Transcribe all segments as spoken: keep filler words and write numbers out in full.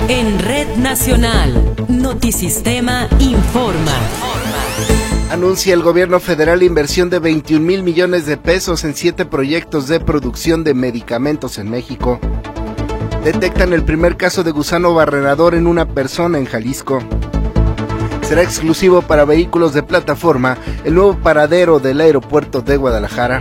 En Red Nacional, Notisistema informa. Anuncia el gobierno federal inversión de veintiún mil millones de pesos en siete proyectos de producción de medicamentos en México. Detectan el primer caso de gusano barrenador en una persona en Jalisco. Será exclusivo para vehículos de plataforma el nuevo paradero del aeropuerto de Guadalajara.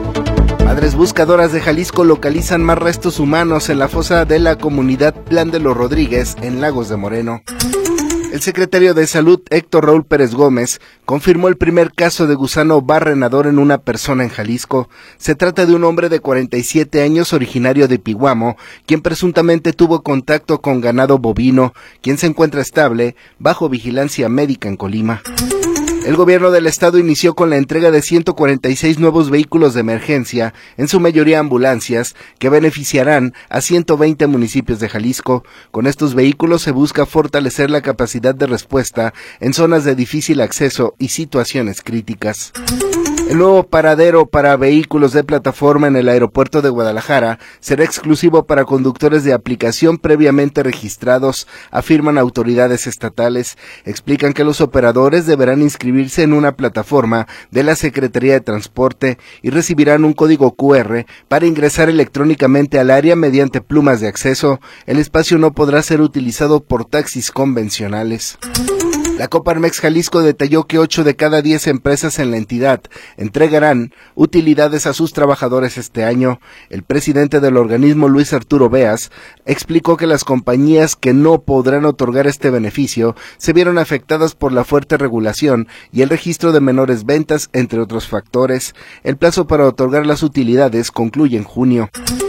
Madres buscadoras de Jalisco localizan más restos humanos en la fosa de la comunidad Plan de los Rodríguez, en Lagos de Moreno. El secretario de Salud, Héctor Raúl Pérez Gómez, confirmó el primer caso de gusano barrenador en una persona en Jalisco. Se trata de un hombre de cuarenta y siete años originario de Pihuamo, quien presuntamente tuvo contacto con ganado bovino, quien se encuentra estable, bajo vigilancia médica en Colima. El gobierno del estado inició con la entrega de ciento cuarenta y seis nuevos vehículos de emergencia, en su mayoría ambulancias, que beneficiarán a ciento veinte municipios de Jalisco. Con estos vehículos se busca fortalecer la capacidad de respuesta en zonas de difícil acceso y situaciones críticas. El nuevo paradero para vehículos de plataforma en el aeropuerto de Guadalajara será exclusivo para conductores de aplicación previamente registrados, afirman autoridades estatales. Explican que los operadores deberán inscribirse en una plataforma de la Secretaría de Transporte y recibirán un código cu erre para ingresar electrónicamente al área mediante plumas de acceso. El espacio no podrá ser utilizado por taxis convencionales. La Coparmex Jalisco detalló que ocho de cada diez empresas en la entidad entregarán utilidades a sus trabajadores este año. El presidente del organismo, Luis Arturo Beas, explicó que las compañías que no podrán otorgar este beneficio se vieron afectadas por la fuerte regulación y el registro de menores ventas, entre otros factores. El plazo para otorgar las utilidades concluye en junio.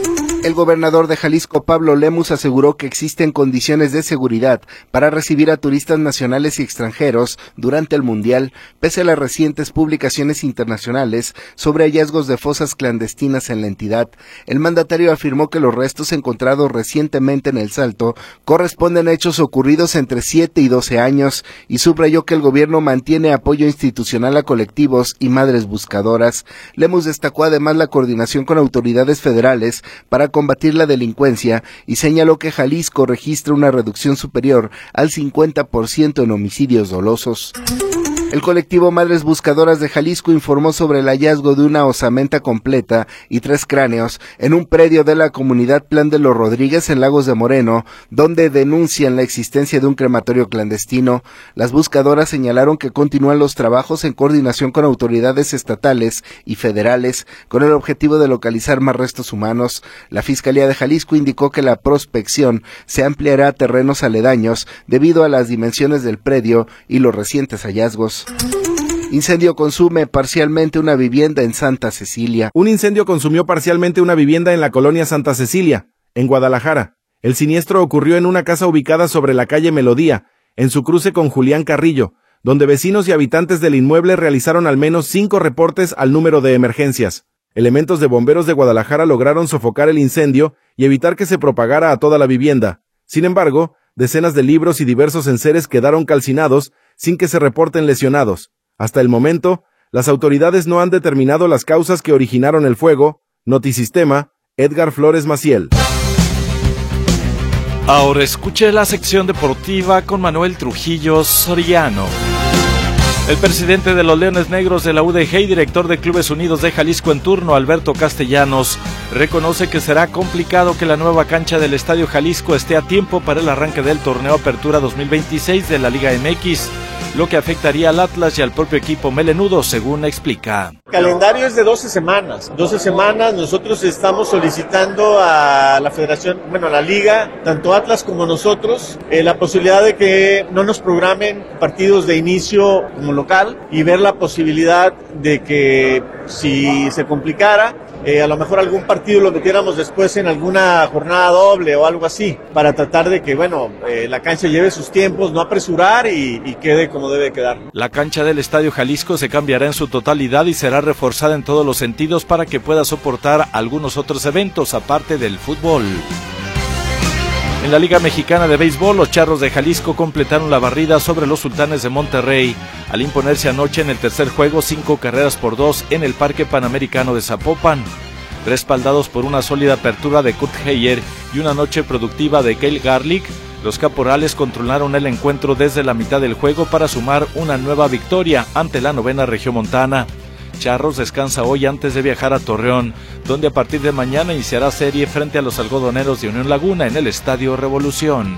El gobernador de Jalisco, Pablo Lemus, aseguró que existen condiciones de seguridad para recibir a turistas nacionales y extranjeros durante el Mundial, pese a las recientes publicaciones internacionales sobre hallazgos de fosas clandestinas en la entidad. El mandatario afirmó que los restos encontrados recientemente en El Salto corresponden a hechos ocurridos entre siete y doce años y subrayó que el gobierno mantiene apoyo institucional a colectivos y madres buscadoras. Lemus destacó además la coordinación con autoridades federales para combatir la delincuencia y señaló que Jalisco registra una reducción superior al cincuenta por ciento en homicidios dolosos. El colectivo Madres Buscadoras de Jalisco informó sobre el hallazgo de una osamenta completa y tres cráneos en un predio de la comunidad Plan de los Rodríguez en Lagos de Moreno, donde denuncian la existencia de un crematorio clandestino. Las buscadoras señalaron que continúan los trabajos en coordinación con autoridades estatales y federales con el objetivo de localizar más restos humanos. La Fiscalía de Jalisco indicó que la prospección se ampliará a terrenos aledaños debido a las dimensiones del predio y los recientes hallazgos. Incendio consume parcialmente una vivienda en Santa Cecilia. Un incendio consumió parcialmente una vivienda en la colonia Santa Cecilia, en Guadalajara. El siniestro ocurrió en una casa ubicada sobre la calle Melodía, en su cruce con Julián Carrillo, donde vecinos y habitantes del inmueble realizaron al menos cinco reportes al número de emergencias. Elementos de bomberos de Guadalajara lograron sofocar el incendio y evitar que se propagara a toda la vivienda. Sin embargo, decenas de libros y diversos enseres quedaron calcinados sin que se reporten lesionados. Hasta el momento, las autoridades no han determinado las causas que originaron el fuego. Notisistema, Edgar Flores Maciel. Ahora escuche la sección deportiva con Manuel Trujillo Soriano. El presidente de los Leones Negros de la U D G y director de Clubes Unidos de Jalisco en turno, Alberto Castellanos, reconoce que será complicado que la nueva cancha del Estadio Jalisco esté a tiempo para el arranque del torneo Apertura dos mil veintiséis de la Liga eme equis, lo que afectaría al Atlas y al propio equipo melenudo, según explica. El calendario es de doce semanas. doce semanas, nosotros estamos solicitando a la federación, bueno, a la liga, tanto Atlas como nosotros, eh, la posibilidad de que no nos programen partidos de inicio como local y ver la posibilidad de que si se complicara, Eh, a lo mejor algún partido lo metiéramos después en alguna jornada doble o algo así, para tratar de que, bueno, eh, la cancha lleve sus tiempos, no apresurar y, y quede como debe quedar. La cancha del Estadio Jalisco se cambiará en su totalidad y será reforzada en todos los sentidos para que pueda soportar algunos otros eventos aparte del fútbol. En la Liga Mexicana de Béisbol, los Charros de Jalisco completaron la barrida sobre los Sultanes de Monterrey al imponerse anoche en el tercer juego cinco carreras por dos en el Parque Panamericano de Zapopan. Respaldados por una sólida apertura de Kurt Heyer y una noche productiva de Cale Garlick, Los caporales controlaron el encuentro desde la mitad del juego para sumar una nueva victoria ante la novena regiomontana. Charros descansa hoy antes de viajar a Torreón, donde a partir de mañana iniciará serie frente a los algodoneros de Unión Laguna en el Estadio Revolución.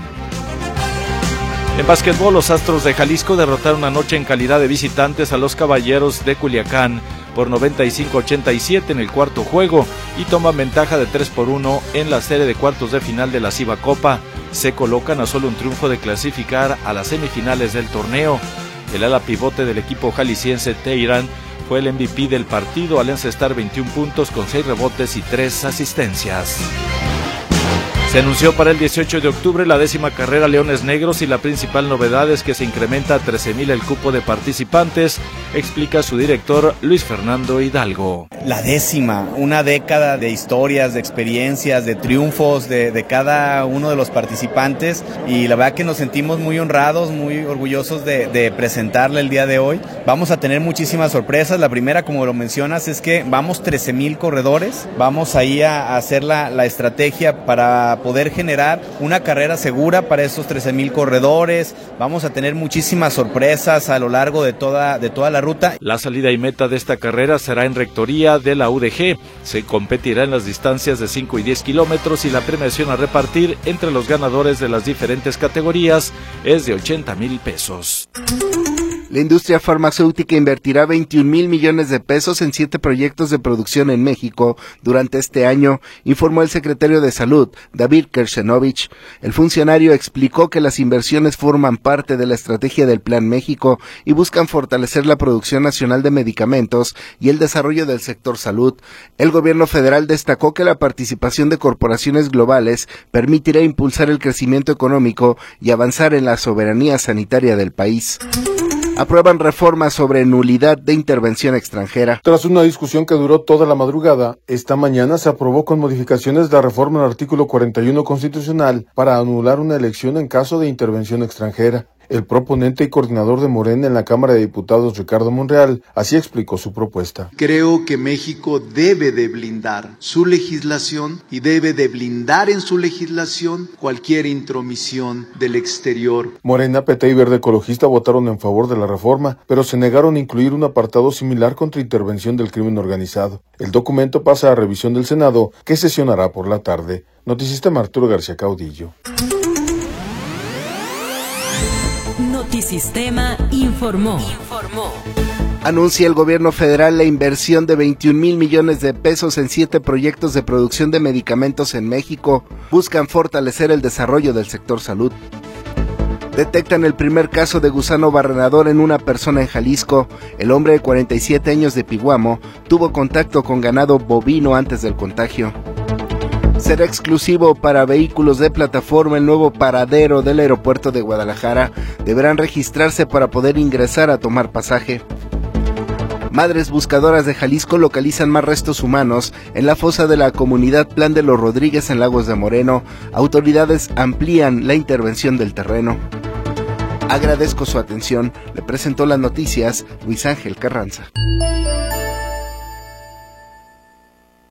En básquetbol, los Astros de Jalisco derrotaron anoche en calidad de visitantes a los Caballeros de Culiacán por noventa y cinco a ochenta y siete en el cuarto juego y toman ventaja de tres por uno en la serie de cuartos de final de la Ciba Copa. Se colocan a solo un triunfo de clasificar a las semifinales del torneo. El ala pivote del equipo jalisciense, Teirán, fue el M V P del partido al encestar veintiún puntos con seis rebotes y tres asistencias. Se anunció para el dieciocho de octubre la décima carrera Leones Negros y la principal novedad es que se incrementa a trece mil el cupo de participantes, explica su director Luis Fernando Hidalgo. La décima, una década de historias, de experiencias, de triunfos de, de cada uno de los participantes y la verdad que nos sentimos muy honrados, muy orgullosos de, de presentarle el día de hoy. Vamos a tener muchísimas sorpresas. La primera, como lo mencionas, es que vamos trece mil corredores, vamos ahí a, a hacer la, la estrategia para poder generar una carrera segura para esos trece mil corredores. Vamos a tener muchísimas sorpresas a lo largo de toda, de toda la ruta. La salida y meta de esta carrera será en rectoría de la U D G. Se competirá en las distancias de cinco y diez kilómetros y la premiación a repartir entre los ganadores de las diferentes categorías es de ochenta mil pesos. La industria farmacéutica invertirá veintiún mil millones de pesos en siete proyectos de producción en México durante este año, informó el secretario de Salud, David Kershenovich. El funcionario explicó que las inversiones forman parte de la estrategia del Plan México y buscan fortalecer la producción nacional de medicamentos y el desarrollo del sector salud. El gobierno federal destacó que la participación de corporaciones globales permitirá impulsar el crecimiento económico y avanzar en la soberanía sanitaria del país. Aprueban reformas sobre nulidad de intervención extranjera. Tras una discusión que duró toda la madrugada, esta mañana se aprobó con modificaciones la reforma al artículo cuarenta y uno constitucional para anular una elección en caso de intervención extranjera. El proponente y coordinador de Morena en la Cámara de Diputados, Ricardo Monreal, así explicó su propuesta. Creo que México debe de blindar su legislación y debe de blindar en su legislación cualquier intromisión del exterior. Morena, P T y Verde Ecologista votaron en favor de la reforma, pero se negaron a incluir un apartado similar contra intervención del crimen organizado. El documento pasa a revisión del Senado, que sesionará por la tarde. Noticista Arturo García Caudillo. Notisistema informó. Informó. Anuncia el gobierno federal la inversión de veintiún mil millones de pesos en siete proyectos de producción de medicamentos en México. Buscan fortalecer el desarrollo del sector salud. Detectan el primer caso de gusano barrenador en una persona en Jalisco. El hombre de cuarenta y siete años de Piguamo tuvo contacto con ganado bovino antes del contagio. Será exclusivo para vehículos de plataforma el nuevo paradero del aeropuerto de Guadalajara. Deberán registrarse para poder ingresar a tomar pasaje. Madres buscadoras de Jalisco localizan más restos humanos en la fosa de la comunidad Plan de los Rodríguez en Lagos de Moreno. Autoridades amplían la intervención del terreno. Agradezco su atención. Le presentó las noticias Luis Ángel Carranza.